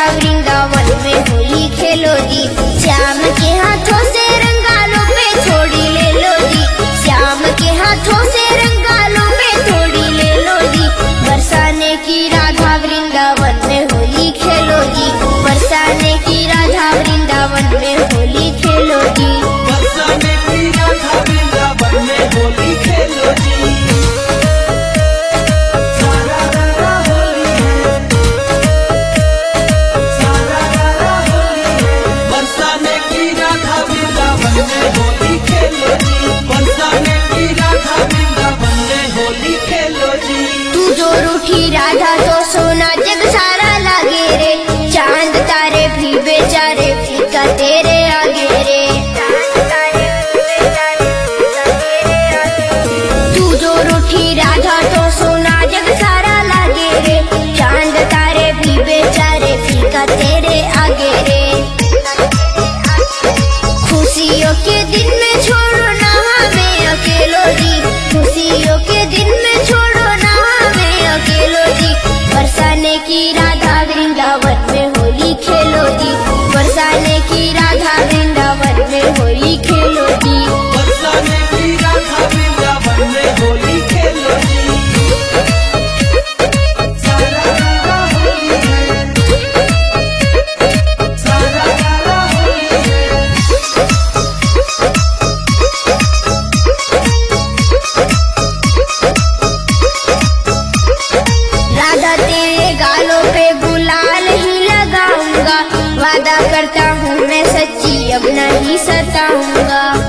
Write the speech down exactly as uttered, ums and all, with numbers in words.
वृंदावन में होली खेलो जी। श्याम के हाथों से रंगालो पे थोड़ी ले लो जी। श्याम के हाथों से रंगालो पे थोड़ी ले लो जी। बरसाने की राधा वृंदावन में होली खेलो जी। बरसाने की राधा वृंदावन में होली खेलो जी। बरसाने की राधा वृंदावन में होली खेलो जी। होली खेलो जी। बरसाने की राधा वृंदावन में होली खेलो जी। तू जो रूठी राधा तो सोना जग सारा लागे रे। चांद तारे भी बेचारे फीका तेरे आगे रे। तू जो रूठी राधा तो सोना जग सारा लागे रे। चांद तारे भी बेचारे फीका तेरे आगे रे। खुशियों के दिन में छोड़ो ना हमें अकेलो जी। खुशियों के दिन में छोड़ो ना हमें अकेलो जी। बरसाने की राधा वृंदावन में होली खेलो जी। बरसाने की राधा वृंदावन में होली खेलो जी। बरसाने की राधा वृंदावन में होली खेलो जी। सारा रारा होली है, सारा रारा होली है। राधा तेरे गालों पे गुलाल ही लगाऊंगा। वादा करता हूँ मैं सच्ची अब नहीं सताऊंगा।